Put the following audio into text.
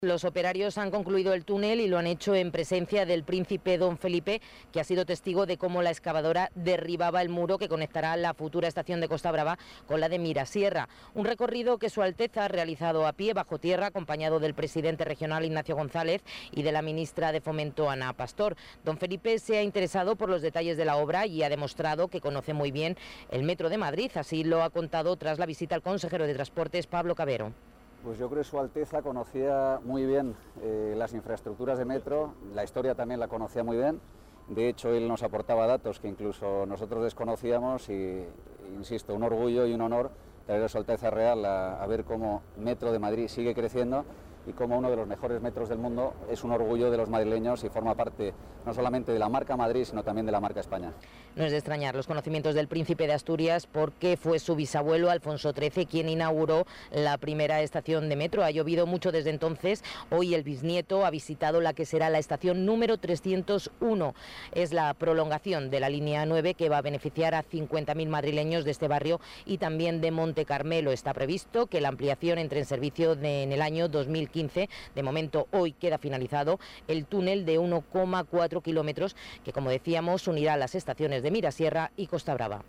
Los operarios han concluido el túnel y lo han hecho en presencia del príncipe Don Felipe, que ha sido testigo de cómo la excavadora derribaba el muro que conectará la futura estación de Costa Brava con la de Mirasierra. Un recorrido que Su Alteza ha realizado a pie, bajo tierra, acompañado del presidente regional Ignacio González y de la ministra de Fomento Ana Pastor. Don Felipe se ha interesado por los detalles de la obra y ha demostrado que conoce muy bien el Metro de Madrid. Así lo ha contado tras la visita al consejero de Transportes, Pablo Cabero. Pues yo creo que Su Alteza conocía muy bien las infraestructuras de metro, la historia también la conocía muy bien. De hecho, él nos aportaba datos que incluso nosotros desconocíamos y, insisto, un orgullo y un honor traer a Su Alteza Real a ver cómo Metro de Madrid sigue creciendo y como uno de los mejores metros del mundo es un orgullo de los madrileños y forma parte no solamente de la marca Madrid, sino también de la marca España. No es de extrañar los conocimientos del príncipe de Asturias, porque fue su bisabuelo Alfonso XIII quien inauguró la primera estación de metro. Ha llovido mucho desde entonces. Hoy el bisnieto ha visitado la que será la estación número 301. Es la prolongación de la línea 9 que va a beneficiar a 50.000 madrileños de este barrio y también de Monte Carmelo. Está previsto que la ampliación entre en servicio en el año 2015. De momento, hoy queda finalizado el túnel de 1,4 kilómetros que, como decíamos, unirá las estaciones de Mirasierra y Costa Brava.